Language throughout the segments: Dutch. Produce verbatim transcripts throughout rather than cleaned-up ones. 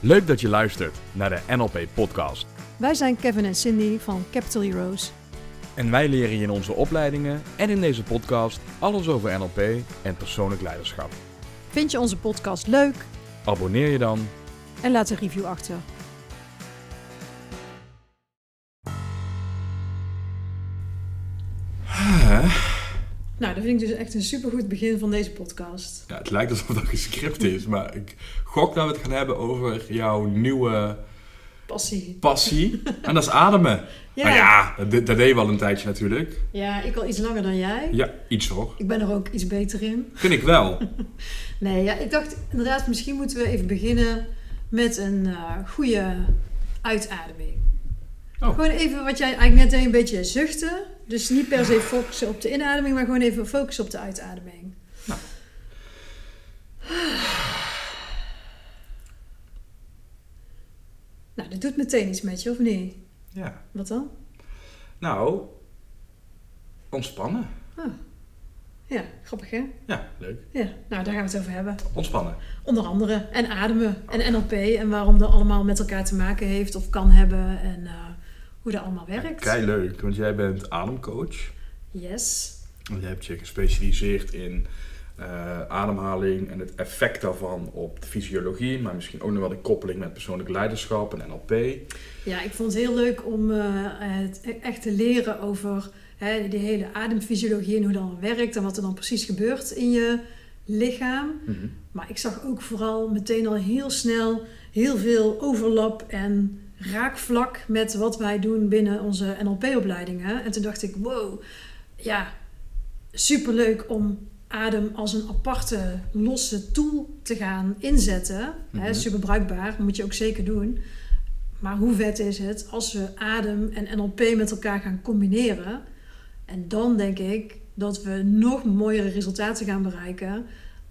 Leuk dat je luistert naar de N L P-podcast. Wij zijn Kevin en Cindy van Capital Heroes. En wij leren je in onze opleidingen en in deze podcast alles over N L P en persoonlijk leiderschap. Vind je onze podcast leuk? Abonneer je dan. En laat een review achter. Nou, dat vind ik dus echt een supergoed begin van deze podcast. Ja, het lijkt alsof dat gescript is, maar ik gok dat we het gaan hebben over jouw nieuwe Passie. passie. En dat is ademen. Ja. Maar ja, dat, dat deed je wel een tijdje natuurlijk. Ja, ik al iets langer dan jij. Ja, iets hoor. Ik ben er ook iets beter in. Vind ik wel. Nee, ja, ik dacht inderdaad, misschien moeten we even beginnen met een uh, goede uitademing. Oh. Gewoon even wat jij eigenlijk net deed, een beetje zuchten. Dus niet per se focussen op de inademing, maar gewoon even focussen op de uitademing. Nou. Nou, dat doet meteen iets met je, of niet? Ja. Wat dan? Nou, ontspannen. Ah. Ja, grappig hè? Ja, leuk. Ja, nou daar gaan we het over hebben. Ontspannen. Onder andere. En ademen. En N L P. En waarom dat allemaal met elkaar te maken heeft of kan hebben. En uh, hoe dat allemaal werkt. Kei leuk, want jij bent ademcoach. Yes. En je hebt je gespecialiseerd in uh, ademhaling en het effect daarvan op de fysiologie. Maar misschien ook nog wel de koppeling met persoonlijk leiderschap en N L P. Ja, ik vond het heel leuk om uh, het echt te leren over hè, die hele ademfysiologie en hoe dat dan werkt. En wat er dan precies gebeurt in je lichaam. Mm-hmm. Maar ik zag ook vooral meteen al heel snel heel veel overlap en raakvlak met wat wij doen binnen onze N L P-opleidingen. En toen dacht ik, wow, ja, superleuk om adem als een aparte, losse tool te gaan inzetten. Mm-hmm. Hè, super bruikbaar, dat moet je ook zeker doen. Maar hoe vet is het als we adem en N L P met elkaar gaan combineren? En dan denk ik dat we nog mooiere resultaten gaan bereiken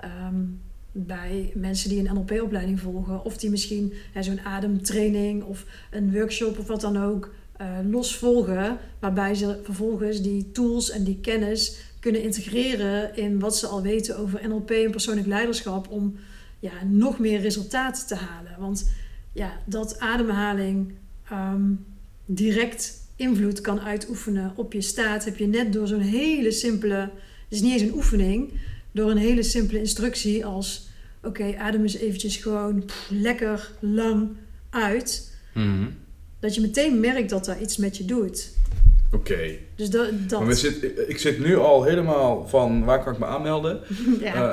um, bij mensen die een N L P-opleiding volgen. Of die misschien hè, zo'n ademtraining of een workshop of wat dan ook uh, los volgen. Waarbij ze vervolgens die tools en die kennis kunnen integreren in wat ze al weten over N L P en persoonlijk leiderschap. Om ja, nog meer resultaat te halen. Want ja, dat ademhaling um, direct invloed kan uitoefenen op je staat, heb je net door zo'n hele simpele, het is niet eens een oefening, door een hele simpele instructie als, oké, okay, adem eens eventjes gewoon pff, lekker lang uit. Mm-hmm. Dat je meteen merkt dat dat iets met je doet. Oké. Okay. Dus dat... dat... Maar we zit, ik, ik zit nu al helemaal van, waar kan ik me aanmelden? ja. Uh,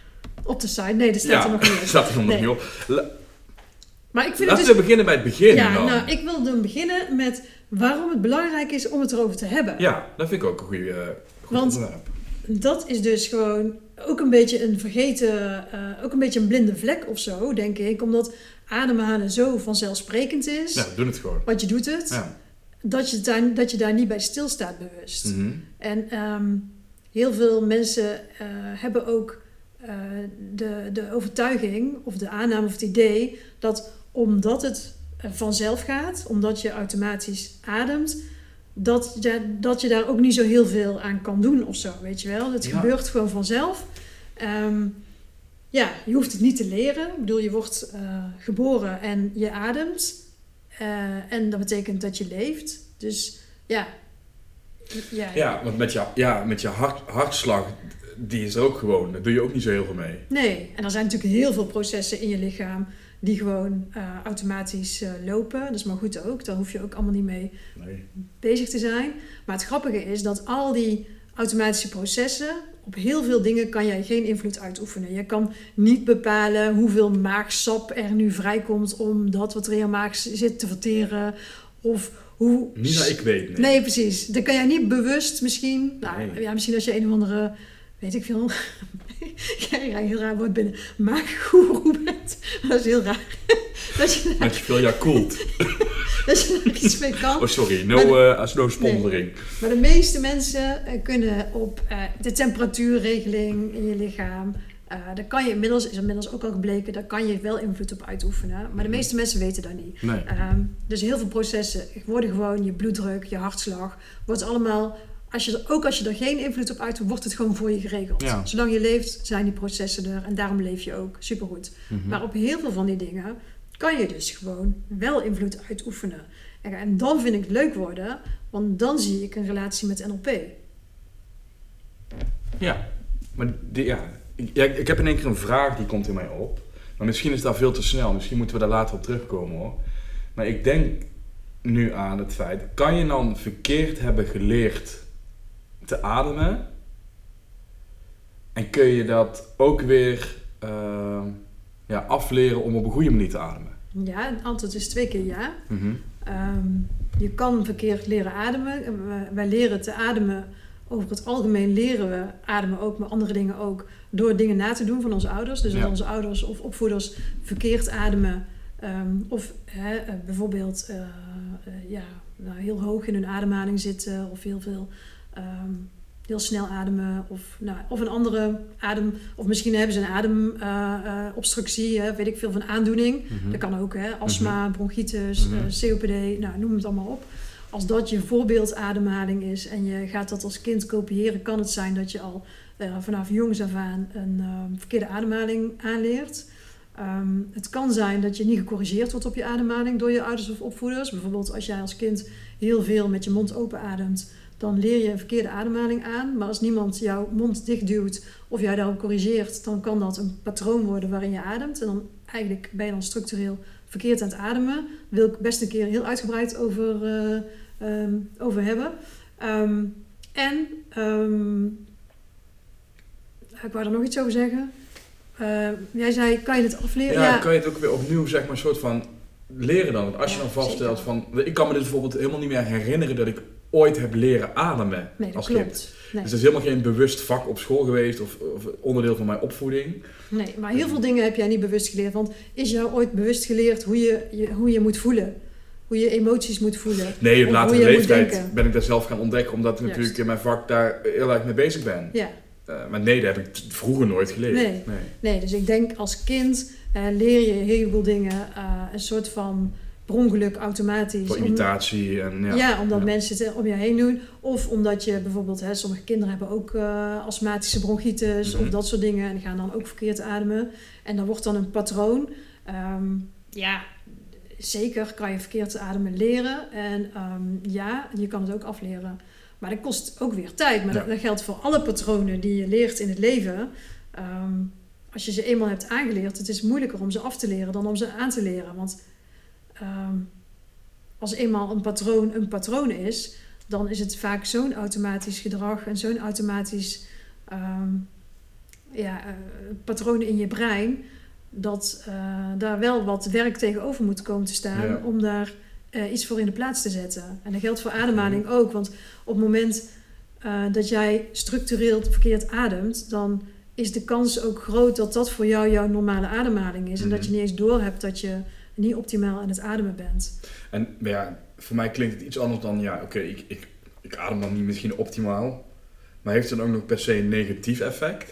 op de site. Nee, dat staat ja, er nog niet op. staat er nog nee. niet op. La- maar ik vind Laten het dus... we beginnen bij het begin ja, dan. nou, ik wil dan beginnen met waarom het belangrijk is om het erover te hebben. Ja, dat vind ik ook een goede, uh, goed Want onderwerp. Dat is dus gewoon ook een beetje een vergeten, uh, ook een beetje een blinde vlek of zo, denk ik. Omdat ademhalen zo vanzelfsprekend is. Ja, doe het gewoon. Want je doet het. Ja. Dat je, daar, dat je daar niet bij stilstaat bewust. Mm-hmm. En um, heel veel mensen uh, hebben ook uh, de, de overtuiging of de aanname of het idee dat omdat het uh, vanzelf gaat, omdat je automatisch ademt, dat je, dat je daar ook niet zo heel veel aan kan doen of zo, weet je wel. Het ja. gebeurt gewoon vanzelf. Um, ja, je hoeft het niet te leren. Ik bedoel, je wordt uh, geboren en je ademt. Uh, en dat betekent dat je leeft. Dus ja. Ja, ja want met je, ja, met je hart, hartslag, die is er ook gewoon. Daar doe je ook niet zo heel veel mee. Nee, en er zijn natuurlijk heel veel processen in je lichaam die gewoon uh, automatisch uh, lopen. Dat is maar goed ook. Daar hoef je ook allemaal niet mee nee. bezig te zijn. Maar het grappige is dat al die automatische processen, op heel veel dingen kan jij geen invloed uitoefenen. Je kan niet bepalen hoeveel maagsap er nu vrijkomt om dat wat er in je maag zit te verteren. Of hoe... Niet dat ik weet. Nee, nee precies. Dat kan jij niet bewust misschien... Nou, nee. ja, misschien als je een of andere... Weet ik veel... ja, een heel raar woord binnen. Maaggoeroe bent. Dat is heel raar. dat je daar, dat je veel Yakult. dat je daar iets mee kan. Oh sorry, no, uh, no sponsoring. Nee. Maar de meeste mensen uh, kunnen op uh, de temperatuurregeling in je lichaam... Uh, daar kan je inmiddels, is inmiddels ook al gebleken, daar kan je wel invloed op uitoefenen. Maar de meeste mensen weten dat niet. Nee. Um, dus heel veel processen worden gewoon, je bloeddruk, je hartslag, wordt allemaal, als je, ook als je er geen invloed op uitoefent, wordt het gewoon voor je geregeld. Ja. Zolang je leeft, zijn die processen er en daarom leef je ook supergoed. Mm-hmm. Maar op heel veel van die dingen kan je dus gewoon wel invloed uitoefenen. En dan vind ik het leuk worden, want dan zie ik een relatie met N L P. Ja, maar die, ja, ja, ik heb in één keer een vraag die komt in mij op. Maar misschien is dat veel te snel. Misschien moeten we daar later op terugkomen hoor. Maar ik denk nu aan het feit, kan je dan verkeerd hebben geleerd te ademen? En kun je dat ook weer uh, ja, afleren om op een goede manier te ademen? Ja, het antwoord is twee keer ja. Mm-hmm. Um, je kan verkeerd leren ademen. Wij leren te ademen. Over het algemeen leren we ademen ook, maar andere dingen ook, door dingen na te doen van onze ouders. Dus als ja. onze ouders of opvoeders verkeerd ademen, um, of hè, bijvoorbeeld uh, uh, ja, nou, heel hoog in hun ademhaling zitten, of heel veel um, heel snel ademen, of, nou, of een andere adem, of misschien hebben ze een ademobstructie, uh, uh, weet ik veel, van aandoening. Mm-hmm. Dat kan ook, hè, astma, mm-hmm. bronchitis, mm-hmm. uh, C O P D, nou, noem het allemaal op. Als dat je voorbeeldademhaling is en je gaat dat als kind kopiëren, kan het zijn dat je al uh, vanaf jongs af aan een uh, verkeerde ademhaling aanleert. Um, het kan zijn dat je niet gecorrigeerd wordt op je ademhaling door je ouders of opvoeders. Bijvoorbeeld als jij als kind heel veel met je mond open ademt, dan leer je een verkeerde ademhaling aan. Maar als niemand jouw mond dicht duwt of jij daarop corrigeert, dan kan dat een patroon worden waarin je ademt. En dan eigenlijk ben je dan structureel verkeerd aan het ademen. Daar wil ik best een keer heel uitgebreid over, uh, um, over hebben. Um, en um, ik wou er nog iets over zeggen. Uh, jij zei, kan je het afleren? Ja, ja, kan je het ook weer opnieuw, zeg maar, een soort van leren dan? Want als je ja, dan vaststelt zeker. van, ik kan me dit bijvoorbeeld helemaal niet meer herinneren dat ik ooit heb leren ademen nee, dat als klopt. kind. Nee. Dus dat is helemaal geen bewust vak op school geweest of, of onderdeel van mijn opvoeding. Nee, maar heel veel dingen heb jij niet bewust geleerd. Want is jou ooit bewust geleerd hoe je, je, hoe je moet voelen? Hoe je emoties moet voelen? Nee, op latere leeftijd ben ik daar zelf gaan ontdekken, omdat ik Juist. natuurlijk in mijn vak daar heel erg mee bezig ben. Ja. Uh, maar nee, dat heb ik t- vroeger nooit geleerd. Nee. Nee. nee, dus ik denk als kind uh, leer je heel veel dingen, uh, een soort van per ongeluk automatisch. Voor imitatie en ja. Ja, omdat ja. mensen het om je heen doen. Of omdat je bijvoorbeeld, hè, sommige kinderen hebben ook uh, astmatische bronchitis mm-hmm. of dat soort dingen. En die gaan dan ook verkeerd ademen. En dat wordt dan een patroon. Um, ja, zeker kan je verkeerd ademen leren. En um, ja, je kan het ook afleren. Maar dat kost ook weer tijd. Maar ja. dat, dat geldt voor alle patronen die je leert in het leven. Um, als je ze eenmaal hebt aangeleerd, het is moeilijker om ze af te leren dan om ze aan te leren. Want um, als eenmaal een patroon een patroon is, dan is het vaak zo'n automatisch gedrag en zo'n automatisch um, ja, uh, patroon in je brein, dat uh, daar wel wat werk tegenover moet komen te staan ja. om daar uh, iets voor in de plaats te zetten. En dat geldt voor ademhaling ook, want op het moment uh, dat jij structureel verkeerd ademt, dan is de kans ook groot dat dat voor jou jouw normale ademhaling is. Mm-hmm. En dat je niet eens doorhebt dat je niet optimaal aan het ademen bent. En ja, voor mij klinkt het iets anders dan, ja, oké, okay, ik, ik, ik adem dan niet misschien optimaal. Maar heeft het dan ook nog per se een negatief effect?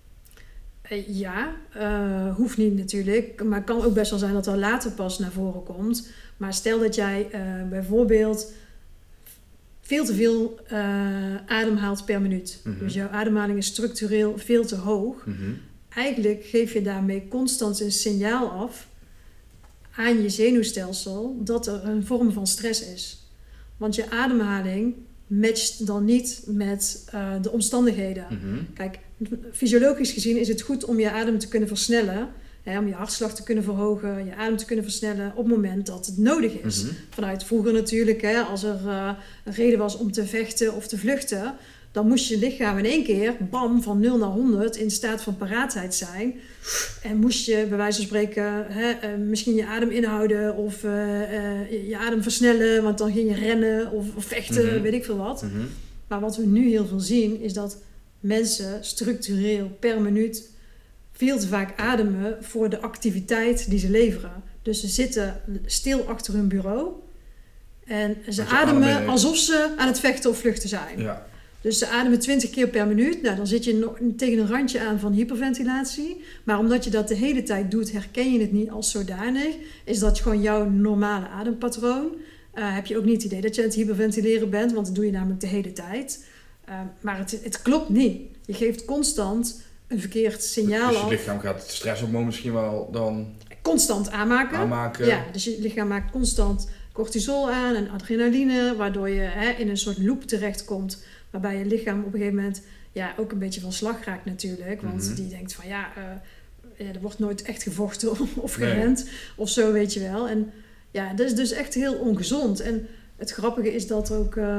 Uh, ja, uh, hoeft niet natuurlijk. Maar het kan ook best wel zijn dat er later pas naar voren komt. Maar stel dat jij uh, bijvoorbeeld veel te veel uh, ademhaalt per minuut. Mm-hmm. Dus jouw ademhaling is structureel veel te hoog. Mm-hmm. Eigenlijk geef je daarmee constant een signaal af aan je zenuwstelsel dat er een vorm van stress is. Want je ademhaling matcht dan niet met uh, de omstandigheden. Mm-hmm. Kijk, fysiologisch gezien is het goed om je adem te kunnen versnellen. Hè, om je hartslag te kunnen verhogen, je adem te kunnen versnellen op het moment dat het nodig is. Mm-hmm. Vanuit vroeger natuurlijk, hè, als er uh, een reden was om te vechten of te vluchten, dan moest je lichaam in één keer, bam, van nul naar honderd in staat van paraatheid zijn. En moest je bij wijze van spreken hè, uh, misschien je adem inhouden of uh, uh, je adem versnellen, want dan ging je rennen of, of vechten, mm-hmm. weet ik veel wat. Mm-hmm. Maar wat we nu heel veel zien, is dat mensen structureel per minuut veel te vaak ademen voor de activiteit die ze leveren. Dus ze zitten stil achter hun bureau en ze ademen adem alsof ze aan het vechten of vluchten zijn. Ja. Dus ze ademen twintig keer per minuut. Nou, dan zit je nog tegen een randje aan van hyperventilatie. Maar omdat je dat de hele tijd doet, herken je het niet als zodanig. Is dat gewoon jouw normale adempatroon. Uh, heb je ook niet het idee dat je aan het hyperventileren bent, want dat doe je namelijk de hele tijd. Uh, maar het, het klopt niet. Je geeft constant een verkeerd signaal af. Dus je lichaam gaat stress op misschien wel dan constant aanmaken. Aanmaken. Ja, dus je lichaam maakt constant cortisol aan en adrenaline, waardoor je hè, in een soort loop terechtkomt, waarbij je lichaam op een gegeven moment ja, ook een beetje van slag raakt natuurlijk. Want Mm-hmm. die denkt van ja, uh, ja, er wordt nooit echt gevochten of Nee. gerend of zo, weet je wel. En ja, dat is dus echt heel ongezond. En het grappige is dat ook uh,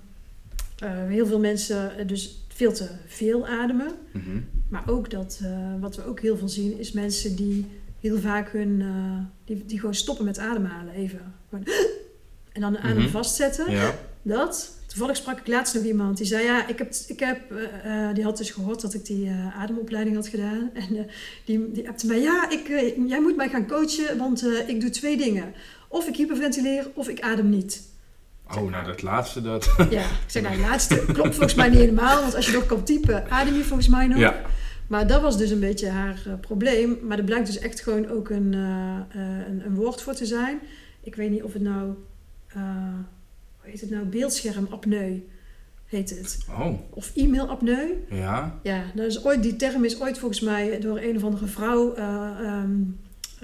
uh, heel veel mensen uh, dus veel te veel ademen. Mm-hmm. Maar ook dat, uh, wat we ook heel veel zien, is mensen die heel vaak hun, uh, die, die gewoon stoppen met ademhalen even. Gewoon, en dan de adem Mm-hmm. vastzetten. Ja. Dat. Toevallig sprak ik laatst nog iemand die zei, ja, ik heb, ik heb uh, uh, die had dus gehoord dat ik die uh, ademopleiding had gedaan. En uh, die, die appte mij, ja, ik, uh, jij moet mij gaan coachen, want uh, ik doe twee dingen. Of ik hyperventileer, of ik adem niet. Oh, nou dat laatste, dat... Ja, ik zeg, nou, het laatste klopt volgens mij niet helemaal, want als je nog kan typen, adem je volgens mij nog. Ja. Maar dat was dus een beetje haar uh, probleem. Maar er blijkt dus echt gewoon ook een, uh, uh, een, een woord voor te zijn. Ik weet niet of het nou... Uh, hoe heet het nou? Beeldschermapneu heet het. Oh, Of e-mailapneu. ja. Ja, dat is ooit, die term is ooit volgens mij door een of andere vrouw uh, um, uh,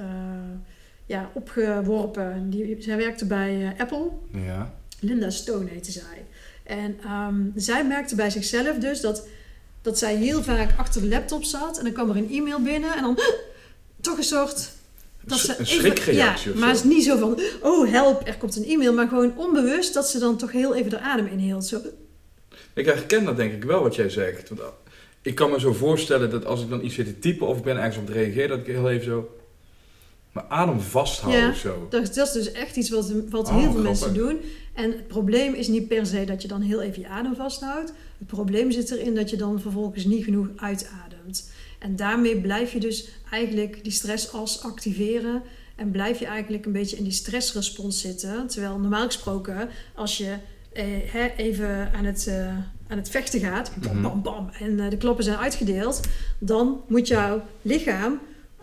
ja, opgeworpen. Die, zij werkte bij uh, Apple. Ja. Linda Stone heette zij. En um, zij merkte bij zichzelf dus dat, dat zij heel vaak achter de laptop zat. En dan kwam er een e-mail binnen. En dan toch een soort... Dat ze een schrikreactie ja, of maar zo. het is niet zo van... Oh, help, er komt een e-mail. Maar gewoon onbewust dat ze dan toch heel even de adem inhield. Zo. Ik herken dat denk ik wel wat jij zegt. Want ik kan me zo voorstellen dat als ik dan iets zit te typen of ik ben ergens op te reageren, dat ik heel even zo mijn adem vasthouden Ja, of zo. Dat, dat is dus echt iets wat, wat Oh, heel veel grappig. mensen doen. En het probleem is niet per se dat je dan heel even je adem vasthoudt. Het probleem zit erin dat je dan vervolgens niet genoeg uitademt. En daarmee blijf je dus eigenlijk die stressas activeren. En blijf je eigenlijk een beetje in die stressrespons zitten. Terwijl normaal gesproken, als je eh, hè, even aan het, uh, aan het vechten gaat, bam, bam, bam, en uh, de klappen zijn uitgedeeld, dan moet jouw lichaam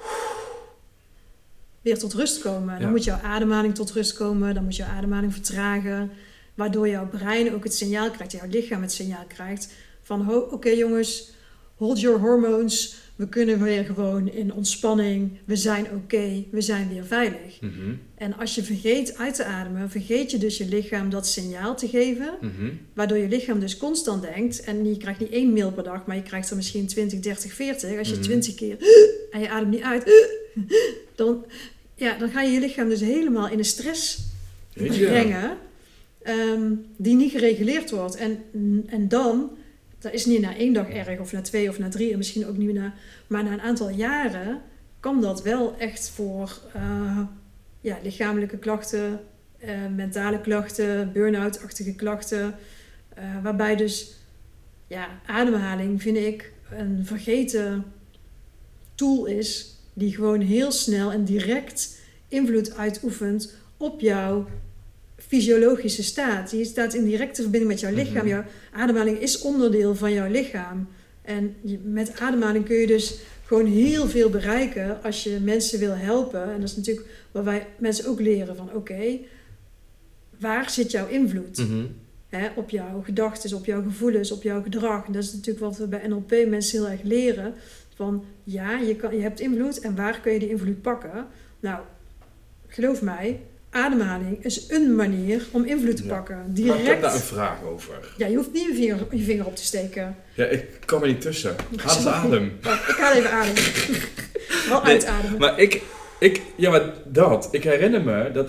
weer tot rust komen. Dan Ja. moet jouw ademhaling tot rust komen. Dan moet jouw ademhaling vertragen. Waardoor jouw brein ook het signaal krijgt, jouw lichaam het signaal krijgt van oké okay, jongens, hold your hormones. We kunnen weer gewoon in ontspanning. We zijn oké. Okay, we zijn weer veilig. Mm-hmm. En als je vergeet uit te ademen, vergeet je dus je lichaam dat signaal te geven. Mm-hmm. Waardoor je lichaam dus constant denkt. En je krijgt niet één mail per dag, maar je krijgt er misschien twintig, dertig, veertig. Als je Mm-hmm. twintig keer en je ademt niet uit, dan, ja, dan ga je je lichaam dus helemaal in een stress Jeetje. brengen. Um, die niet gereguleerd wordt. En, en dan, dat is niet na één dag erg, of na twee of na drie, en misschien ook niet na, maar na een aantal jaren kan dat wel echt voor uh, ja, lichamelijke klachten, uh, mentale klachten, burn-out-achtige klachten, uh, waarbij dus ja, ademhaling, vind ik, een vergeten tool is die gewoon heel snel en direct invloed uitoefent op jouw fysiologische staat. Je staat in directe verbinding met jouw lichaam. Mm-hmm. Jouw ademhaling is onderdeel van jouw lichaam. En je, met ademhaling kun je dus gewoon heel veel bereiken als je mensen wil helpen. En dat is natuurlijk wat wij mensen ook leren van oké, okay, waar zit jouw invloed? Mm-hmm. Hè, op jouw gedachten, op jouw gevoelens, op jouw gedrag. En dat is natuurlijk wat we bij N L P mensen heel erg leren. Van ja, je, kan, je hebt invloed en waar kun je die invloed pakken? Nou, geloof mij, ademhaling is een manier om invloed te Ja. pakken. Maar Direct. ik heb daar een vraag over. Ja, je hoeft niet je vinger, je vinger op te steken. Ja, ik kan me niet tussen. Haal eens adem. Wacht, ik haal even adem. Wel Nee, uitademen. Maar ik, ik, ja maar dat, ik herinner me dat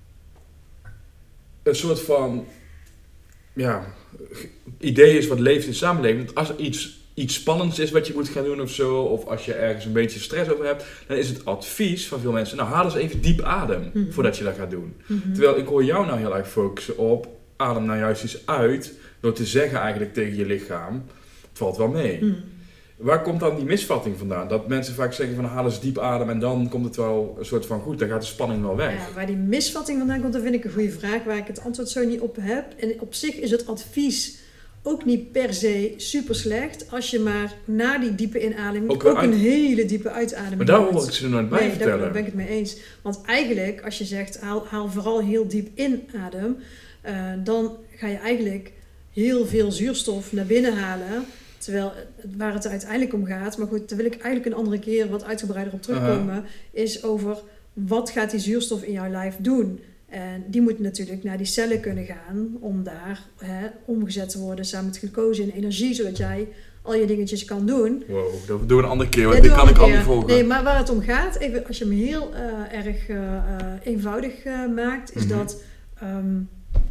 een soort van, ja, idee is wat leeft in de samenleving. Dat als er iets, iets spannends is wat je moet gaan doen of zo, of als je ergens een beetje stress over hebt, dan is het advies van veel mensen, nou haal eens even diep adem Mhm. voordat je dat gaat doen. Mm-hmm. Terwijl ik hoor jou nou heel erg focussen op, adem nou juist eens uit, door te zeggen eigenlijk tegen je lichaam, het valt wel mee. Mm. Waar komt dan die misvatting vandaan? Dat mensen vaak zeggen van haal eens diep adem en dan komt het wel een soort van goed, dan gaat de spanning wel weg. Ja, waar die misvatting vandaan komt, dat vind ik een goede vraag, waar ik het antwoord zo niet op heb. En op zich is het advies ook niet per se super slecht, als je maar na die diepe inademing Ook ook, wel uit- een hele diepe uitademing Maar daar doet. hoor ik ze er nooit bij Nee, daar, vertellen. daar ben ik het mee eens. Want eigenlijk, als je zegt, haal, haal vooral heel diep in adem, uh, dan ga je eigenlijk heel veel zuurstof naar binnen halen. Terwijl het- waar het uiteindelijk om gaat, maar goed, daar wil ik eigenlijk een andere keer wat uitgebreider op terugkomen, is over wat gaat die zuurstof in jouw lijf doen? En die moet natuurlijk naar die cellen kunnen gaan om daar hè, omgezet te worden samen met glucose en energie, zodat jij al je dingetjes kan doen. Wow, dat doen we een andere keer, want Ja, dit doe kan ik een al keer. niet volgen. Nee, maar waar het om gaat, even als je hem heel uh, erg uh, uh, eenvoudig uh, maakt, is Mhm. dat um,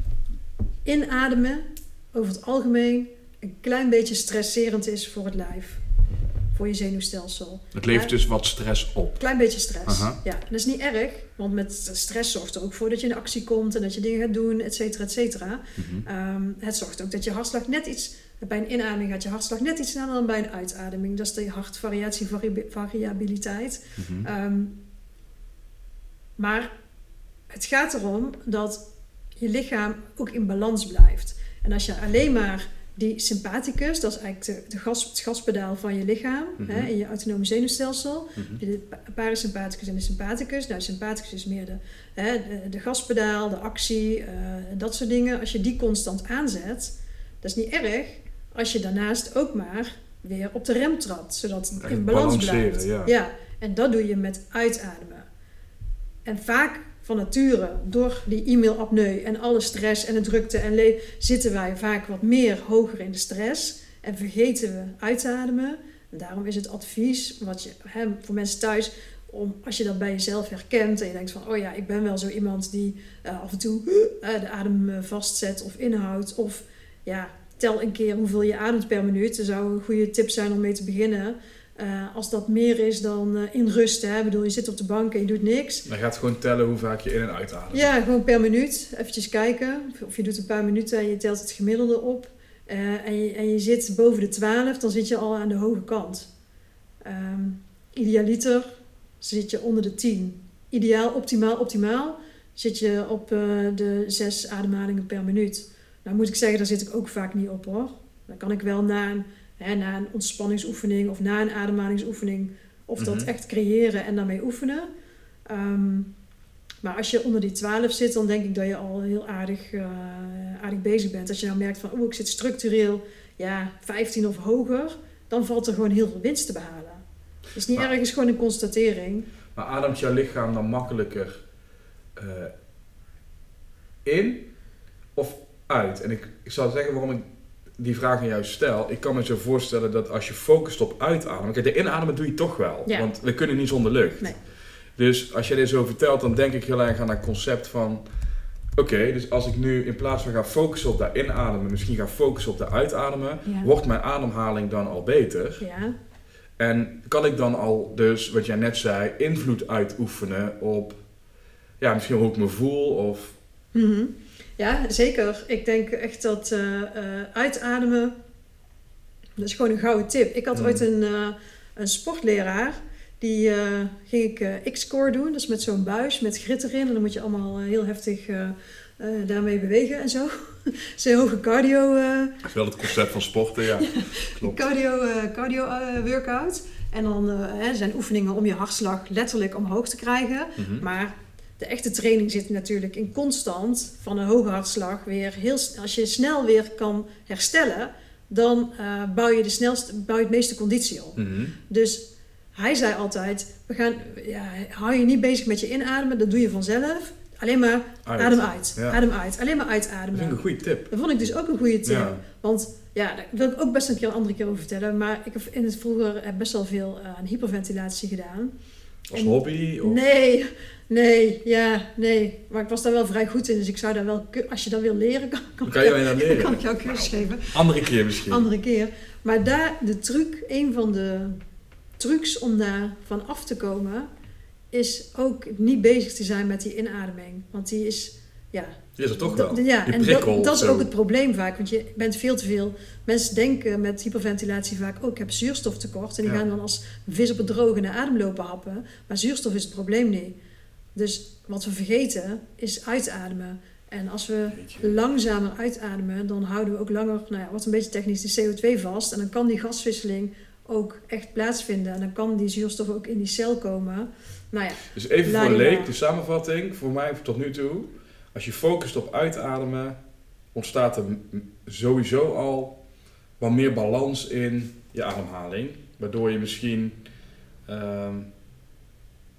inademen over het algemeen een klein beetje stresserend is voor het lijf. Voor je zenuwstelsel. Het levert Ja. dus wat stress op. Klein beetje stress. Aha. Ja, dat is niet erg, want met stress zorgt er ook voor dat je in actie komt en dat je dingen gaat doen, et cetera, et cetera. Mhm. Um, het zorgt ook dat je hartslag net iets, bij een inademing gaat je hartslag net iets sneller dan bij een uitademing. Dat is de hartvariatie, vari- variabiliteit. Mhm. Um, maar het gaat erom dat je lichaam ook in balans blijft. En als je alleen maar die sympathicus, dat is eigenlijk de, de gas, het gaspedaal van je lichaam, Mhm. hè, in je autonome zenuwstelsel. Mhm. Heb je de pa- parasympathicus en de sympathicus. Nou, de sympathicus is meer de, hè, de, de gaspedaal, de actie, uh, dat soort dingen. Als je die constant aanzet, dat is niet erg als je daarnaast ook maar weer op de rem trapt, zodat het Echt in balans balanceren, blijft. ja. ja, en dat doe je met uitademen. En vaak van nature, door die e-mailapneu en alle stress en de drukte en le- zitten wij vaak wat meer hoger in de stress en vergeten we uit te ademen. En daarom is het advies, wat je, hè, voor mensen thuis, om, als je dat bij jezelf herkent en je denkt van, oh ja, ik ben wel zo iemand die uh, af en toe uh, de adem uh, vastzet of inhoudt, of ja, tel een keer hoeveel je ademt per minuut. Dat zou een goede tip zijn om mee te beginnen. Uh, als dat meer is dan uh, in rust, hè. Ik bedoel, je zit op de bank en je doet niks. Dan gaat gewoon tellen hoe vaak je in- en uitademt. Ja, gewoon per minuut. Eventjes kijken. Of je doet een paar minuten en je telt het gemiddelde op. Uh, en, je, en je zit boven de twaalf, dan zit je al aan de hoge kant. Um, idealiter zit je onder de tien. Ideaal, optimaal, optimaal zit je op uh, de zes ademhalingen per minuut. Nou moet ik zeggen, daar zit ik ook vaak niet op hoor. Dan kan ik wel na een, hè, na een ontspanningsoefening of na een ademhalingsoefening of dat Mhm. echt creëren en daarmee oefenen. Um, maar als je onder die twaalf zit, dan denk ik dat je al heel aardig, uh, aardig bezig bent. Als je nou merkt van, oh, ik zit structureel ja, vijftien of hoger, dan valt er gewoon heel veel winst te behalen. Het is niet Maar- ergens gewoon een constatering. Maar ademt jouw lichaam dan makkelijker uh, in of uit? En ik, ik zal zeggen waarom ik die vraag aan jou stel. Ik kan me zo voorstellen dat als je focust op uitademen... Kijk, de inademen doe je toch wel. Ja. Want we kunnen niet zonder lucht. Nee. Dus als je dit zo vertelt, dan denk ik heel erg aan dat concept van... Oké, okay, dus als ik nu in plaats van gaan focussen op dat inademen... misschien ga focussen op de uitademen... Ja. wordt mijn ademhaling dan al beter. Ja, En kan ik dan al dus, wat jij net zei, invloed uitoefenen op... Ja, misschien hoe ik me voel of... mm-hmm. Ja, zeker. Ik denk echt dat uh, uh, uitademen... Dat is gewoon een gouden tip. Ik had Mm. ooit een, uh, een sportleraar... Die uh, ging ik uh, X-core doen. Dat is met zo'n buis met grit erin. En dan moet je allemaal uh, heel heftig uh, uh, daarmee bewegen en zo. Zo'n hoge cardio... Uh, Dat is wel het concept van sporten, ja. Klopt. Cardio, uh, cardio uh, workout. En dan uh, hè, zijn oefeningen om je hartslag letterlijk omhoog te krijgen. Mm-hmm. Maar de echte training zit natuurlijk in constant van een hoge hartslag weer heel... Als je snel weer kan herstellen, dan uh, bouw je de snelste, bouw je het meeste conditie op. Mm-hmm. Dus hij zei altijd, we gaan, ja, hou je niet bezig met je inademen, dat doe je vanzelf. Alleen maar Uit. adem uit, Ja. adem uit, alleen maar Dat uitademen. vind ik een goede tip. Dat vond ik dus ook een goede tip. Ja. Want ja, daar wil ik ook best een keer een andere keer over vertellen. Maar ik heb in het vroeger best wel veel uh, aan hyperventilatie gedaan. Als En- hobby? Of... Nee, nee, ja, nee. Maar ik was daar wel vrij goed in. Dus ik zou daar wel, als je dat wil leren, kan, kan, Dan kan je mij dan leren. kan ik jou cursus geven. Andere keer misschien. Andere keer. Maar daar, de truc, een van de trucs om daar van af te komen, is ook niet bezig te zijn met die inademing. Want die is, ja... Die is er toch dat- wel. Ja, Die en prikkel dat, dat is zo. ook het probleem vaak. Want je bent veel te veel... Mensen denken met hyperventilatie vaak, oh, ik heb zuurstoftekort. En die Ja. gaan dan als vis op het droge naar adem lopen happen. Maar zuurstof is het probleem niet. Dus wat we vergeten is uitademen. En als we Jeetje. langzamer uitademen, dan houden we ook langer, nou ja, wat een beetje technisch, de C O twee vast. En dan kan die gaswisseling ook echt plaatsvinden. En dan kan die zuurstof ook in die cel komen. Nou ja, Dus even voor La een di la. leek, de samenvatting, voor mij tot nu toe. Als je focust op uitademen, ontstaat er m- sowieso al wat meer balans in je ademhaling. Waardoor je misschien, um,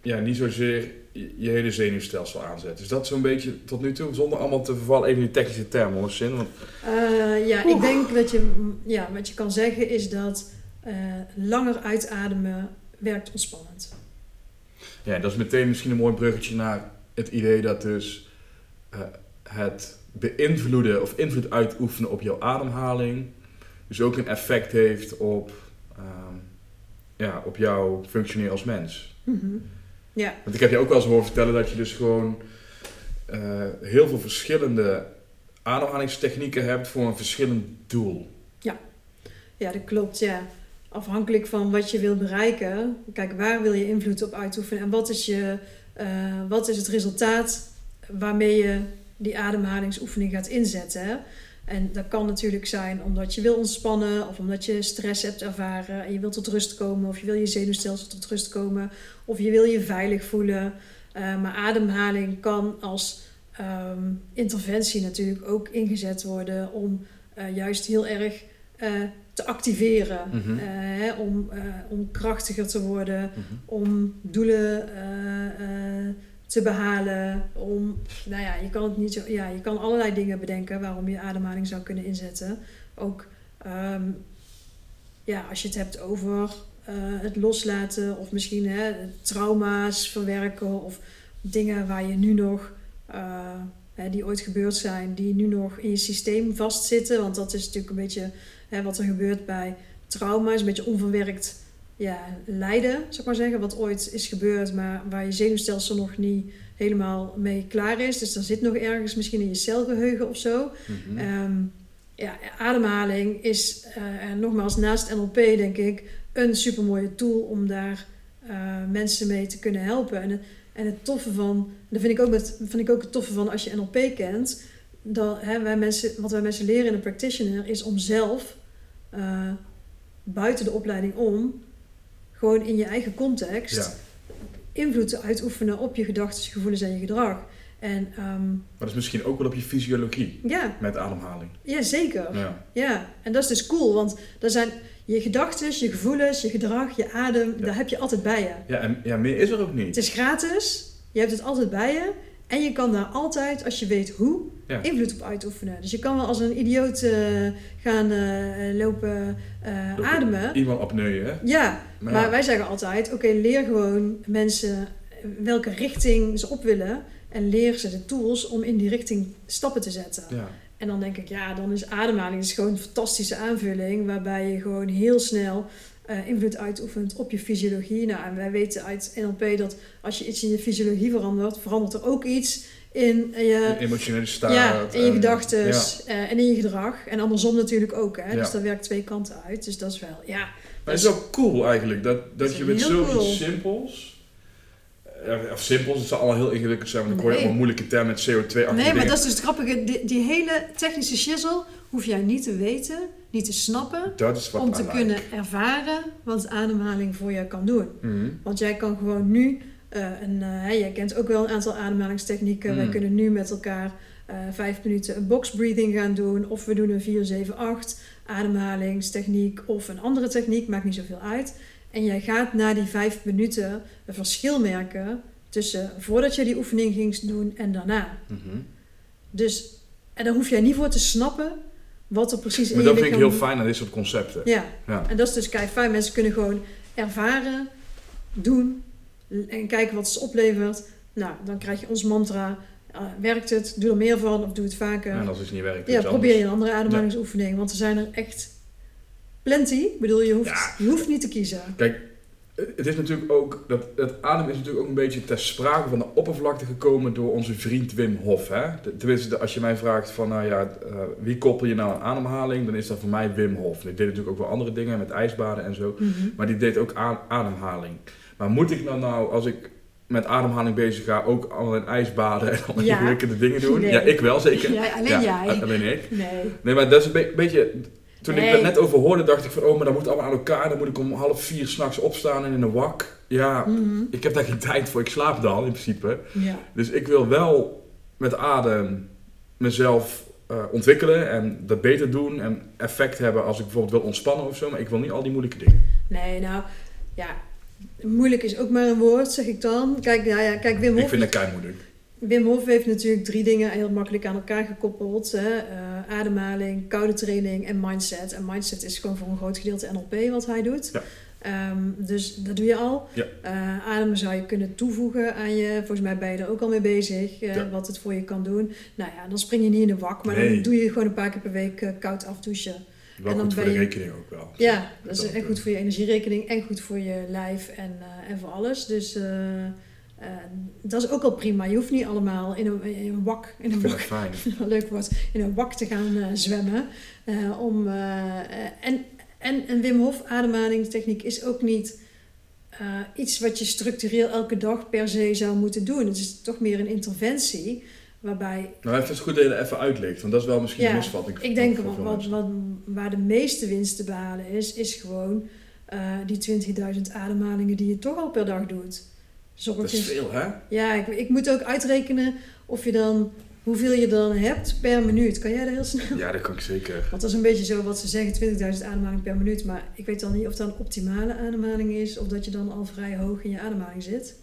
ja, niet zozeer je, je hele zenuwstelsel aanzet. Is dat zo'n beetje tot nu toe, zonder allemaal te vervallen, even die technische termen onder zin? Want... Uh, ja, Oeh. ik denk dat je, ja, wat je kan zeggen is dat uh, langer uitademen werkt ontspannend. Ja, dat is meteen misschien een mooi bruggetje naar het idee dat dus uh, het beïnvloeden of invloed uitoefenen op jouw ademhaling dus ook een effect heeft op, um, ja, op jouw functioneren als mens. Mm-hmm. Ja. Want ik heb je ook wel eens horen vertellen dat je dus gewoon uh, heel veel verschillende ademhalingstechnieken hebt voor een verschillend doel. Ja, ja dat klopt, ja. Afhankelijk van wat je wil bereiken. Kijk, waar wil je invloed op uitoefenen en wat is, je, uh, wat is het resultaat waarmee je die ademhalingsoefening gaat inzetten. Hè? En dat kan natuurlijk zijn omdat je wil ontspannen of omdat je stress hebt ervaren en je wilt tot rust komen of je wil je zenuwstelsel tot rust komen of je wil je veilig voelen. Uh, maar ademhaling kan als um, interventie natuurlijk ook ingezet worden om uh, juist heel erg uh, te activeren, mm-hmm. uh, hè, om, uh, om krachtiger te worden, Mm-hmm. om doelen uh, uh, te behalen, om, nou ja, je kan het niet zo, ja, je kan allerlei dingen bedenken waarom je ademhaling zou kunnen inzetten. Ook, um, ja, als je het hebt over uh, het loslaten of misschien hè, trauma's verwerken of dingen waar je nu nog, uh, hè, die ooit gebeurd zijn, die nu nog in je systeem vastzitten, want dat is natuurlijk een beetje hè, wat er gebeurt bij trauma's, een beetje onverwerkt. Ja, lijden, zou ik maar zeggen, wat ooit is gebeurd, maar waar je zenuwstelsel nog niet helemaal mee klaar is. Dus er zit nog ergens misschien in je celgeheugen of zo. Mm-hmm. Um, ja, ademhaling is, uh, en nogmaals, naast N L P denk ik, een supermooie tool om daar uh, mensen mee te kunnen helpen. En, en het toffe van, dat vind ik ook, met, vind ik ook het toffe van als je N L P kent, dat, hè, wij mensen, wat wij mensen leren in een practitioner is om zelf, uh, buiten de opleiding om, gewoon in je eigen context ja. invloed te uitoefenen op je gedachten, je gevoelens en je gedrag. En, um, maar dat is misschien ook wel op je fysiologie ja. met ademhaling. Ja, zeker. Ja. Ja. En dat is dus cool, want daar zijn je gedachten, je gevoelens, je gedrag, je adem, ja. daar heb je altijd bij je. Ja, en ja, meer is er ook niet. Het is gratis, je hebt het altijd bij je en je kan daar altijd, als je weet hoe, ja. invloed op uitoefenen. Dus je kan wel als een idioot uh, gaan uh, lopen uh, ademen. Iemand apneu, hè? Ja, maar, maar ja. wij zeggen altijd, oké, okay, leer gewoon mensen welke richting ze op willen en leer ze de tools om in die richting stappen te zetten. Ja. En dan denk ik, ja, dan is ademhaling is gewoon een fantastische aanvulling waarbij je gewoon heel snel uh, invloed uitoefent op je fysiologie. Nou, en wij weten uit N L P dat als je iets in je fysiologie verandert, verandert er ook iets in je een emotionele staat. Ja, in je en, gedachten ja. uh, en in je gedrag. En andersom natuurlijk ook. Hè? Ja. Dus dat werkt twee kanten uit. Dus dat is wel, ja. Maar het is wel cool eigenlijk, dat, dat, dat je met zoiets cool. simpels... Of simpels, het zal allemaal heel ingewikkeld zijn, want dan nee. hoor je allemaal moeilijke termen met C O twee achtige Nee, maar dingen. dat is dus het grappige. Die, die hele technische shizzle hoef jij niet te weten, niet te snappen, dat is wat om te like. kunnen ervaren wat ademhaling voor jou kan doen. Mm-hmm. Want jij kan gewoon nu, uh, een, uh, jij kent ook wel een aantal ademhalingstechnieken, mm. wij kunnen nu met elkaar uh, vijf minuten een box breathing gaan doen, of we doen een vier zeven acht ademhalingstechniek, of een andere techniek, maakt niet zoveel uit. En jij gaat na die vijf minuten een verschil merken tussen voordat je die oefening ging doen en daarna. Mm-hmm. Dus, en daar hoef jij niet voor te snappen wat er precies in maar je dat vind ik lichaam... heel fijn aan dit soort concepten. Ja. ja, en dat is dus kei fijn. Mensen kunnen gewoon ervaren, doen en kijken wat het oplevert. Nou, dan krijg je ons mantra. Uh, werkt het? Doe er meer van of doe het vaker. En als het niet werkt, ja, probeer je een andere ademhalingsoefening. Ja. Want er zijn er echt plenty. Ik bedoel, je hoeft, ja. je hoeft niet te kiezen. Kijk, het is natuurlijk ook, dat, dat adem is natuurlijk ook een beetje ter sprake van de oppervlakte gekomen door onze vriend Wim Hof. Hè? Tenminste, als je mij vraagt van, nou ja, uh, wie koppel je nou aan ademhaling, dan is dat voor mij Wim Hof. Die deed natuurlijk ook wel andere dingen met ijsbaden en zo, mm-hmm. maar die deed ook a- ademhaling. Maar moet ik nou nou, als ik met ademhaling bezig ga, ook allemaal in ijsbaden en allemaal ja. ingewikkelde dingen doen? Nee. Ja, ik wel zeker. Ja, alleen ja, jij. Alleen ik. Nee. Nee, maar dat is een be- beetje... Toen nee. ik dat net over hoorde, dacht ik van, oh, maar dat moet allemaal aan elkaar. Dan moet ik om half vier 's nachts opstaan en in een wak. Ja, mm-hmm. ik heb daar geen tijd voor. Ik slaap dan in principe. Ja. Dus ik wil wel met adem mezelf uh, ontwikkelen en dat beter doen. En effect hebben als ik bijvoorbeeld wil ontspannen of zo. Maar ik wil niet al die moeilijke dingen. Nee, nou, ja. Moeilijk is ook maar een woord, zeg ik dan. Kijk, nou ja, kijk Wim Hof... Ik vind het kei moeilijk. Wim Hof heeft natuurlijk drie dingen heel makkelijk aan elkaar gekoppeld. Hè? Uh, ademhaling, koude training en mindset. En mindset is gewoon voor een groot gedeelte N L P wat hij doet. Ja. Um, dus dat doe je al. Ja. Uh, ademen zou je kunnen toevoegen aan je. Volgens mij ben je er ook al mee bezig. Uh, ja. Wat het voor je kan doen. Nou ja, dan spring je niet in de wak. Maar nee. Dan doe je gewoon een paar keer per week uh, koud afdouchen. Wel en dan goed voor de je... rekening ook wel. Ja, dat, dat is echt goed voor je energierekening. En goed voor je lijf en, uh, en voor alles. Dus... Uh, Uh, dat is ook al prima. Je hoeft niet allemaal in een, in een wak, in een wak, fijn. leuk woord, in een wak te gaan uh, zwemmen. Uh, om, uh, uh, en, en een Wim Hof ademhalingstechniek is ook niet uh, iets wat je structureel elke dag per se zou moeten doen. Het is toch meer een interventie waarbij... Nou, het is goed dat je er even uitlegt, want dat is wel misschien ja, een misvatting. Ik denk wat, wat, wat, waar de meeste winst te behalen is, is gewoon uh, die twintigduizend ademhalingen die je toch al per dag doet. Zorg dat is veel, hè? Ja, ik, ik moet ook uitrekenen of je dan, hoeveel je dan hebt per minuut. Kan jij dat heel snel? Ja, dat kan ik zeker. Want dat is een beetje zo wat ze zeggen, twintigduizend ademhalingen per minuut. Maar ik weet dan niet of dat een optimale ademhaling is of dat je dan al vrij hoog in je ademhaling zit.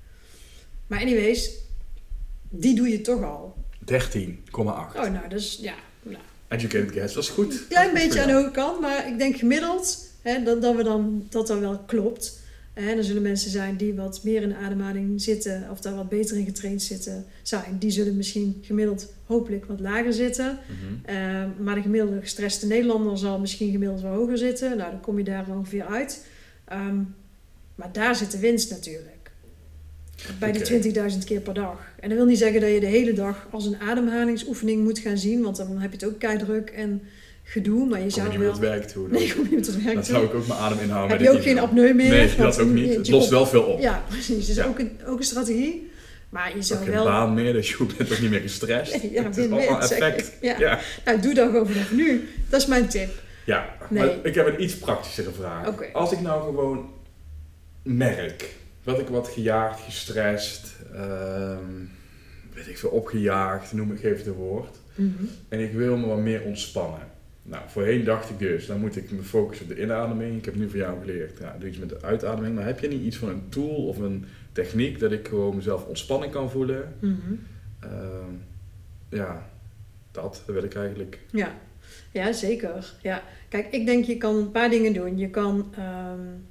Maar anyways, die doe je toch al. dertien komma acht. Oh, nou, dus ja. Nou. Educated guess, dat is goed. Een klein beetje aan de hoge kant, maar ik denk gemiddeld hè, dat, dat, we dan, dat dat wel klopt. En er zullen mensen zijn die wat meer in de ademhaling zitten of daar wat beter in getraind zitten zijn. Die zullen misschien gemiddeld hopelijk wat lager zitten. Mm-hmm. Uh, maar de gemiddelde gestreste Nederlander zal misschien gemiddeld wel hoger zitten. Nou, dan kom je daar ongeveer uit. Um, maar daar zit de winst natuurlijk. Bij die twintigduizend keer per dag. En dat wil niet zeggen dat je de hele dag als een ademhalingsoefening moet gaan zien. Want dan heb je het ook keidruk en... gedoe, maar je zou niet wel... met het werk toe. Nee, kom niet met het werk dat toe. zou ik ook mijn adem inhouden. Heb je ook geen apneu meer? Nee, dat ook niet. Het lost wel veel op. Ja, precies. Dus ja. Ook, een, ook een strategie. Maar je zou ook wel... geen baan meer, dus je bent ook niet meer gestrest. Nee, ja, het is allemaal effect. Ja. Ja. Nou, doe dat gewoon vanaf nu. Dat is mijn tip. Ja, nee. maar ik heb een iets praktischere vraag. Okay. Als ik nou gewoon merk dat ik wat gejaagd, gestrest, um, weet ik veel, opgejaagd, noem ik even het woord. Mm-hmm. En ik wil me wat meer ontspannen. Nou, voorheen dacht ik dus, dan moet ik me focussen op de inademing. Ik heb nu van jou geleerd, ja, doe iets met de uitademing. Maar heb je niet iets van een tool of een techniek dat ik gewoon mezelf ontspanning kan voelen? Mm-hmm. Uh, ja, dat, dat wil ik eigenlijk. Ja, ja zeker. Ja. Kijk, ik denk je kan een paar dingen doen. Je kan um,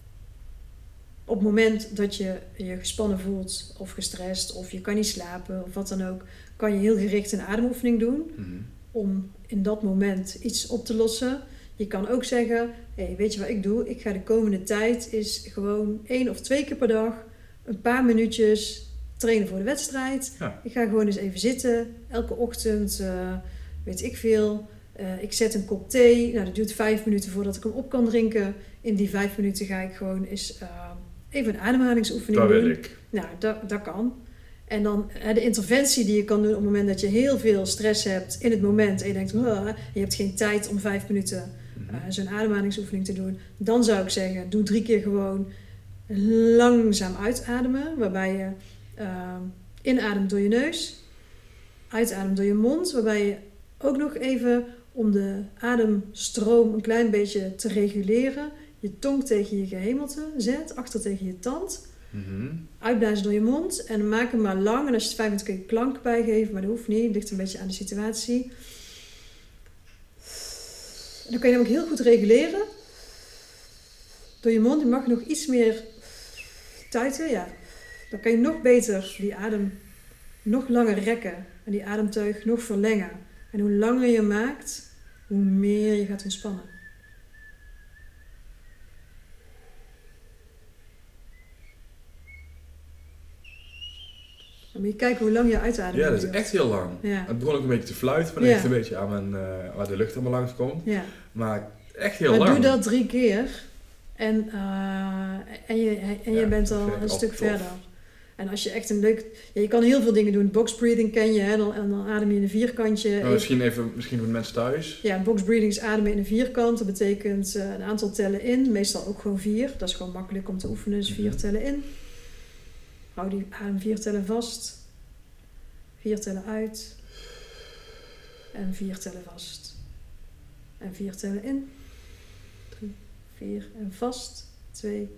op het moment dat je je gespannen voelt of gestrest of je kan niet slapen of wat dan ook, kan je heel gericht een ademoefening doen. Mm-hmm. Om in dat moment iets op te lossen. Je kan ook zeggen, hey, weet je wat ik doe? Ik ga de komende tijd is gewoon één of twee keer per dag een paar minuutjes trainen voor de wedstrijd. Ja. Ik ga gewoon eens even zitten. Elke ochtend, uh, weet ik veel. Uh, ik zet een kop thee. Nou, dat duurt vijf minuten voordat ik hem op kan drinken. In die vijf minuten ga ik gewoon eens uh, even een ademhalingsoefening dat doen. Dat wil ik. Nou, dat, dat kan. En dan de interventie die je kan doen op het moment dat je heel veel stress hebt in het moment en je denkt, oh, je hebt geen tijd om vijf minuten uh, zo'n ademhalingsoefening te doen. Dan zou ik zeggen, doe drie keer gewoon langzaam uitademen, waarbij je uh, inademt door je neus, uitademt door je mond, waarbij je ook nog even om de ademstroom een klein beetje te reguleren, je tong tegen je gehemelte zet, achter tegen je tand. Mm-hmm. Uitblazen door je mond en maak hem maar lang. En als je het vijfentwintig keer klank bijgeeft, maar dat hoeft niet, het ligt een beetje aan de situatie. Dan kan je hem ook heel goed reguleren. Door je mond, je mag nog iets meer tuiten, ja. Dan kan je nog beter die adem nog langer rekken en die ademteug nog verlengen. En hoe langer je maakt, hoe meer je gaat ontspannen. Dan moet je kijken hoe lang je uitademing Ja, dat is echt heel lang. Ja. Het begon ook een beetje te fluiten, maar ja. echt een beetje aan mijn, uh, waar de lucht allemaal langs komt. Ja. Maar echt heel maar lang. doe dat drie keer en, uh, en, je, en je ja, bent al een stuk tof. verder. En als je echt een leuk... Ja, je kan heel veel dingen doen. Box breathing ken je, hè? Dan, en dan adem je in een vierkantje. Nou, misschien even misschien voor de mensen thuis. Ja, box breathing is ademen in een vierkant. Dat betekent uh, een aantal tellen in. Meestal ook gewoon vier. Dat is gewoon makkelijk om te oefenen. Dus vier mm-hmm. tellen in. Hou die adem vier tellen vast. Vier tellen uit. En vier tellen vast. En vier tellen in. Drie, vier en vast. Twee,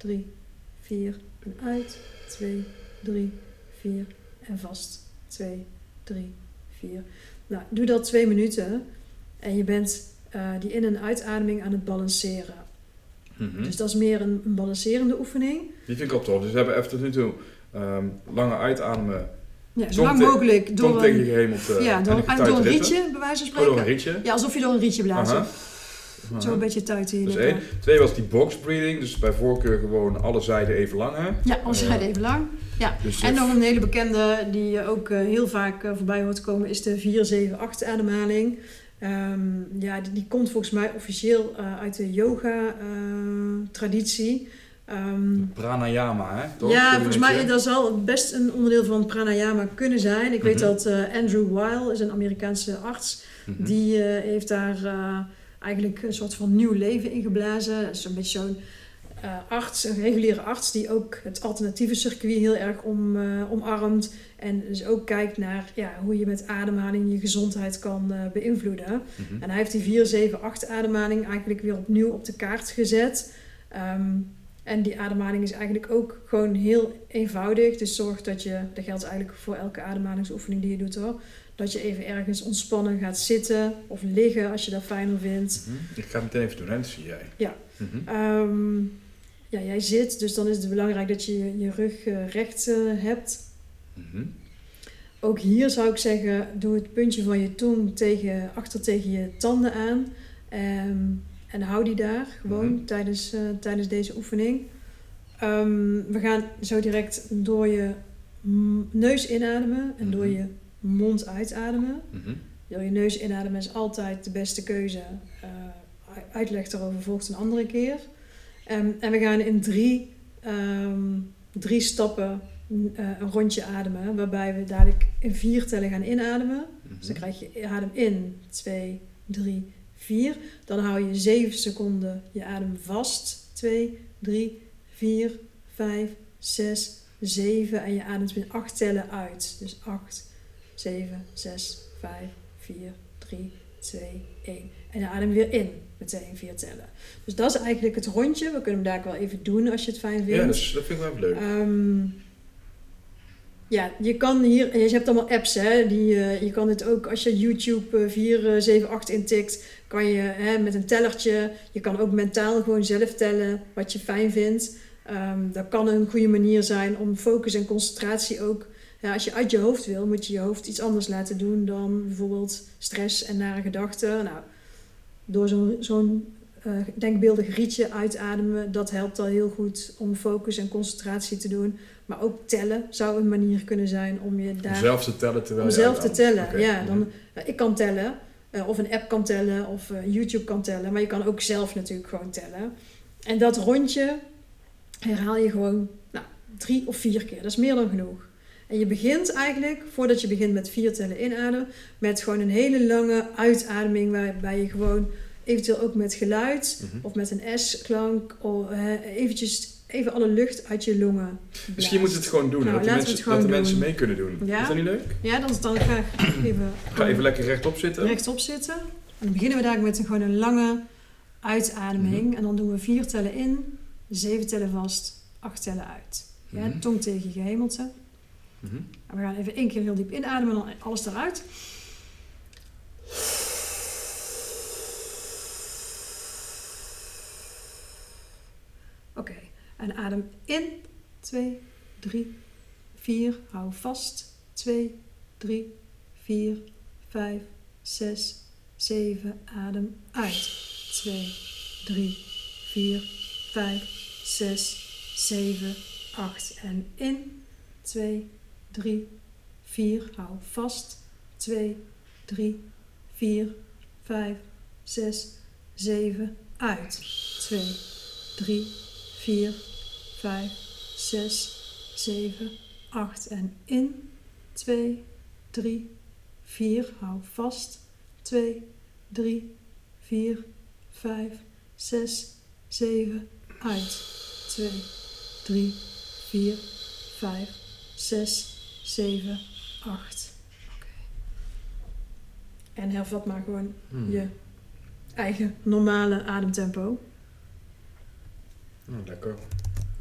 drie, vier en uit. twee, drie, vier en vast. twee, drie, vier. Nou, doe dat twee minuten en je bent uh, die in- en uitademing aan het balanceren. Mm-hmm. Dus dat is meer een, een balancerende oefening. Die vind ik wel tof. Dus we hebben even tot nu toe um, lange uitademen. Ja, zo lang mogelijk door een, tegen je hemelte. Ja, door, en door een rietje, bij wijze van spreken. Oh, door een rietje? Ja, alsof je door een rietje blaast. Aha. Aha. Zo een beetje tuiten in je dus lippen. één. Twee was die box breathing. Dus bij voorkeur gewoon alle zijden even lang, hè? Ja, alle zijden uh, even lang. Ja. Dus en nog een hele bekende die je ook uh, heel vaak uh, voorbij hoort komen is de vier zeven acht ademhaling. Um, ja, die, die komt volgens mij officieel uh, uit de yoga uh, traditie. Um, pranayama, hè? Toch? Ja, volgens mij dat zal best een onderdeel van pranayama kunnen zijn. Ik mm-hmm. weet dat uh, Andrew Weil is een Amerikaanse arts. Mm-hmm. Die uh, heeft daar uh, eigenlijk een soort van nieuw leven ingeblazen. Dat is een beetje zo'n uh, arts, een reguliere arts die ook het alternatieve circuit heel erg om, uh, omarmt. En dus ook kijkt naar ja, hoe je met ademhaling je gezondheid kan uh, beïnvloeden. Mm-hmm. En hij heeft die vier zeven acht ademhaling eigenlijk weer opnieuw op de kaart gezet. Um, En die ademhaling is eigenlijk ook gewoon heel eenvoudig. Dus zorg dat je, dat geldt eigenlijk voor elke ademhalingsoefening die je doet hoor. Dat je even ergens ontspannen gaat zitten of liggen als je dat fijner vindt. Mm-hmm. Ik ga het meteen even doen, hè? Dat zie jij. Ja. Mm-hmm. Um, ja, jij zit, dus dan is het belangrijk dat je je rug uh, recht uh, hebt. Mm-hmm. Ook hier zou ik zeggen, doe het puntje van je tong tegen, achter tegen je tanden aan. Um, En hou die daar gewoon mm-hmm. tijdens, uh, tijdens deze oefening. Um, we gaan zo direct door je m- neus inademen en mm-hmm. door je mond uitademen. Mm-hmm. Door je neus inademen is altijd de beste keuze. Uh, uitleg daarover volgt een andere keer. Um, en we gaan in drie, um, drie stappen uh, een rondje ademen. Waarbij we dadelijk in vier tellen gaan inademen. Mm-hmm. Dus dan krijg je adem in, twee, drie, vier. Dan hou je zeven seconden je adem vast. twee, drie, vier, vijf, zes, zeven. En je ademt in acht tellen uit. Dus acht, zeven, zes, vijf, vier, drie, twee, één. En je ademt weer in. Meteen vier tellen. Dus dat is eigenlijk het rondje. We kunnen hem daar wel even doen als je het fijn vindt. Ja, dus dat vind ik wel leuk. Um, Ja, je kan hier, je hebt allemaal apps hè, die, uh, je kan dit ook als je YouTube uh, vier zeven acht intikt, kan je hè, met een tellertje, je kan ook mentaal gewoon zelf tellen wat je fijn vindt. Um, dat kan een goede manier zijn om focus en concentratie ook, ja, als je uit je hoofd wil, moet je je hoofd iets anders laten doen dan bijvoorbeeld stress en nare gedachten. Nou, door zo'n, zo'n uh, denkbeeldig rietje uitademen, dat helpt al heel goed om focus en concentratie te doen. Maar ook tellen zou een manier kunnen zijn om je daar... Om zelf te tellen terwijl om je zelf te tellen, okay. ja. Dan, uh, ik kan tellen, uh, of een app kan tellen, of uh, YouTube kan tellen. Maar je kan ook zelf natuurlijk gewoon tellen. En dat rondje herhaal je gewoon nou, drie of vier keer. Dat is meer dan genoeg. En je begint eigenlijk, voordat je begint met vier tellen inademen, met gewoon een hele lange uitademing, waarbij je gewoon eventueel ook met geluid, mm-hmm. of met een S-klank, of uh, eventjes... Even alle lucht uit je longen blaast. Misschien moet het gewoon doen, nou, dat, de mensen, dat de mensen mee kunnen doen. Ja? Is dat niet leuk? Ja, dan, dan ga ik even... Ga even lekker rechtop zitten. Rechtop zitten. En dan beginnen we daar met een, gewoon een lange uitademing. Mm-hmm. En dan doen we vier tellen in, zeven tellen vast, acht tellen uit. Ja, mm-hmm. Tong tegen je gehemelte. Mm-hmm. En we gaan even één keer heel diep inademen en dan alles eruit. Oké. Okay. En adem in, twee, drie, vier, hou vast, twee, drie, vier, vijf, zes, zeven, adem uit, twee, drie, vier, vijf, zes, zeven, acht en in, twee, drie, vier, hou vast, twee, drie, vier, vijf, zes, zeven, uit, twee, drie, vier, vijf, zes, zeven, acht en in, twee, drie, vier, hou vast, twee, drie, vier, vijf, zes, zeven, uit, twee, drie, vier, vijf, zes, zeven, acht. Oké. En hervat maar gewoon hmm. je eigen normale ademtempo. Oh, lekker.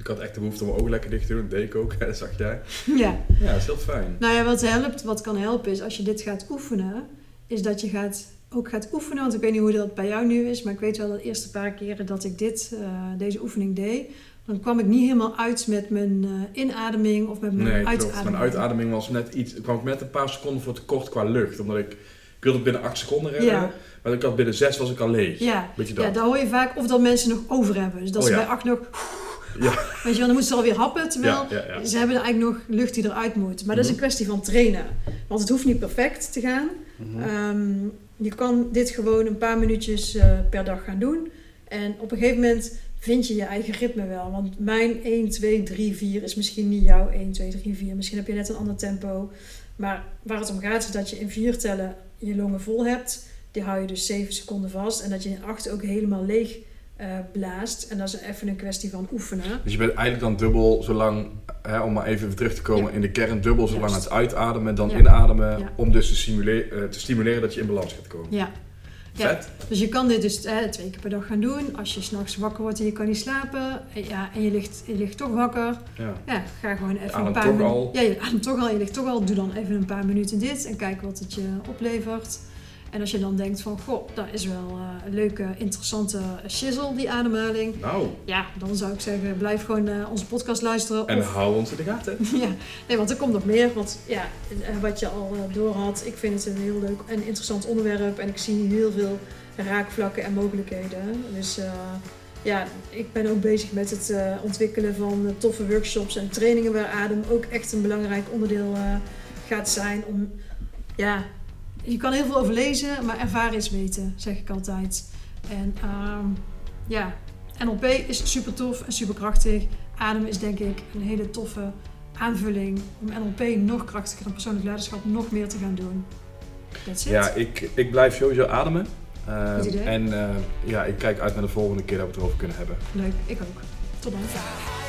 Ik had echt de behoefte om mijn ogen lekker dicht te doen. Dat deed ik ook, dat zag jij. Ja. Ja, dat is heel fijn. Nou ja, wat helpt, wat kan helpen is als je dit gaat oefenen, is dat je gaat, ook gaat oefenen. Want ik weet niet hoe dat bij jou nu is, maar ik weet wel dat de eerste paar keren dat ik dit, uh, deze oefening deed, dan kwam ik niet helemaal uit met mijn uh, inademing of met mijn nee, uitademing. Klopt. Mijn uitademing was net iets, kwam ik net een paar seconden voor te kort qua lucht. Omdat ik, ik wilde binnen acht seconden redden, ja. maar ik had binnen zes was ik al leeg. Ja, weet je dat? Ja, daar hoor je vaak of dat mensen nog over hebben. Dus dat oh, ze ja. bij acht nog... Ja. Weet je wel, dan moeten ze alweer happen, terwijl ja, ja, ja. ze hebben er eigenlijk nog lucht die eruit moet. Maar mm-hmm. dat is een kwestie van trainen. Want het hoeft niet perfect te gaan. Mm-hmm. Um, je kan dit gewoon een paar minuutjes uh, per dag gaan doen. En op een gegeven moment vind je je eigen ritme wel. Want mijn één, twee, drie, vier is misschien niet jouw één, twee, drie, vier. Misschien heb je net een ander tempo. Maar waar het om gaat is dat je in vier tellen je longen vol hebt. Die hou je dus zeven seconden vast. En dat je in acht ook helemaal leeg Uh, blaast. En dat is even een kwestie van oefenen. Dus je bent eigenlijk dan dubbel zo lang, hè, om maar even terug te komen ja. in de kern, dubbel zo lang aan het uitademen dan ja. inademen, ja. om dus te, simule- uh, te stimuleren dat je in balans gaat komen. Ja. Vet. Ja. Dus je kan dit dus uh, twee keer per dag gaan doen. Als je 's nachts wakker wordt en je kan niet slapen, en, ja, en je ligt, je ligt toch wakker, ja. Ja, ga gewoon even je een paar minuten. Ja, je ademt toch al, je ligt toch al. Doe dan even een paar minuten dit en kijk wat het je oplevert. En als je dan denkt van, goh, dat is wel uh, een leuke, interessante shizzle, die ademhaling. Nou. Ja, dan zou ik zeggen, blijf gewoon uh, onze podcast luisteren. En of... hou ons in de gaten. ja, nee, want er komt nog meer. Want ja, wat je al uh, door had, ik vind het een heel leuk en interessant onderwerp. En ik zie heel veel raakvlakken en mogelijkheden. Dus uh, ja, ik ben ook bezig met het uh, ontwikkelen van uh, toffe workshops en trainingen waar adem ook echt een belangrijk onderdeel uh, gaat zijn. Om, ja... Je kan heel veel over lezen, maar ervaren is weten, zeg ik altijd. En uh, ja, N L P is super tof en super krachtig. Adem is denk ik een hele toffe aanvulling om N L P nog krachtiger dan persoonlijk leiderschap nog meer te gaan doen. That's it. Ja, ik, ik blijf sowieso ademen. Uh, Goed idee. En uh, ja, ik kijk uit naar de volgende keer dat we het erover kunnen hebben. Leuk, ik ook. Tot dan.